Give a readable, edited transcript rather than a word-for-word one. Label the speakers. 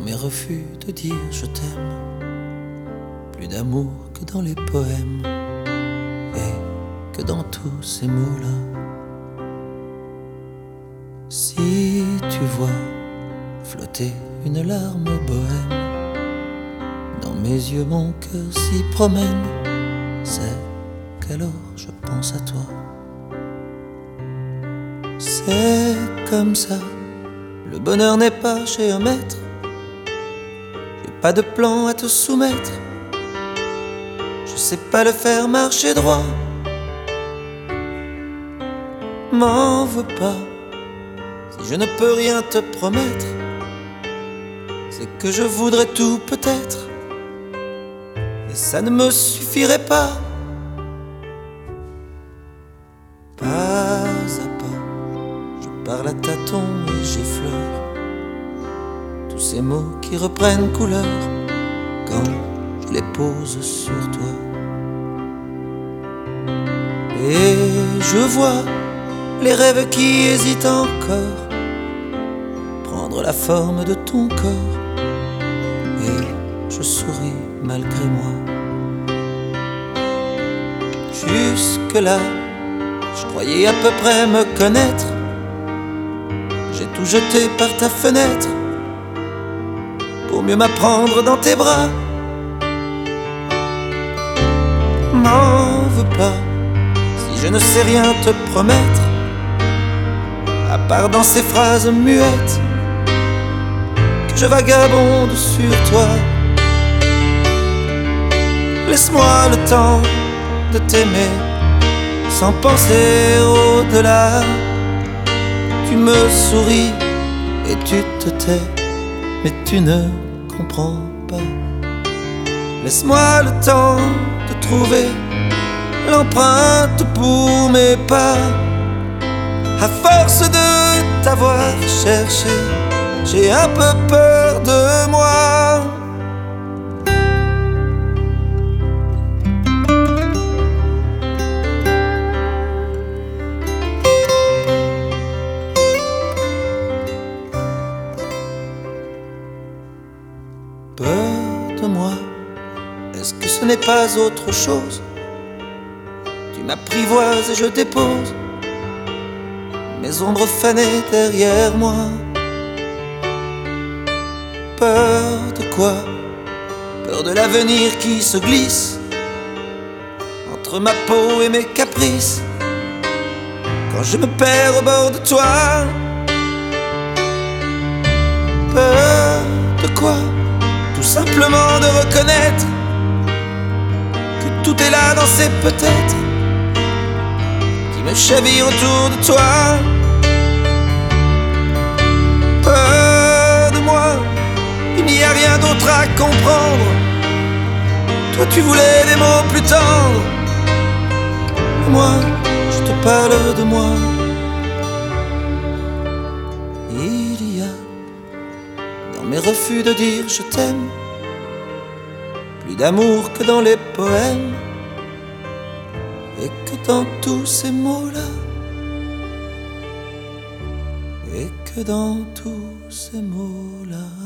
Speaker 1: mes refus de dire je t'aime, plus d'amour que dans les poèmes et que dans tous ces mots-là. Si tu vois flotter une larme bohème, dans mes yeux mon cœur s'y promène, c'est qu'alors je pense à toi. C'est comme ça, le bonheur n'est pas chez un maître. J'ai pas de plan à te soumettre, je sais pas le faire marcher droit. M'en veux pas si je ne peux rien te promettre, c'est que je voudrais tout peut-être, et ça ne me suffirait pas. Pas à pas, je parle à tâtons et j'effleure tous ces mots qui reprennent couleur quand je les pose sur toi. Et je vois les rêves qui hésitent encore prendre la forme de ton corps, et je souris malgré moi. Jusque-là, je croyais à peu près me connaître, j'ai tout jeté par ta fenêtre pour mieux m'apprendre dans tes bras. M'en veux pas si je ne sais rien te promettre, à part dans ces phrases muettes que je vagabonde sur toi. Laisse-moi le temps de t'aimer sans penser au-delà. Tu me souris et tu te tais, mais tu ne comprends pas. Laisse-moi le temps de trouver l'empreinte pour mes pas. À force de t'avoir cherché, j'ai un peu peur de moi. Peur de moi, est-ce que ce n'est pas autre chose? Tu m'apprivoises et je dépose mes ombres fanées derrière moi. Peur de quoi? Peur de l'avenir qui se glisse entre ma peau et mes caprices quand je me perds au bord de toi. Peur de quoi? Tout simplement de reconnaître que tout est là dans ces peut-être qui me chavirent autour de toi. Peur de moi, il n'y a rien d'autre à comprendre. Toi tu voulais des mots plus tendres, et moi je te parle de moi. Il y a dans mes refus de dire je t'aime plus d'amour que dans les poèmes et que dans tous ces mots-là, et que dans tous ces mots-là.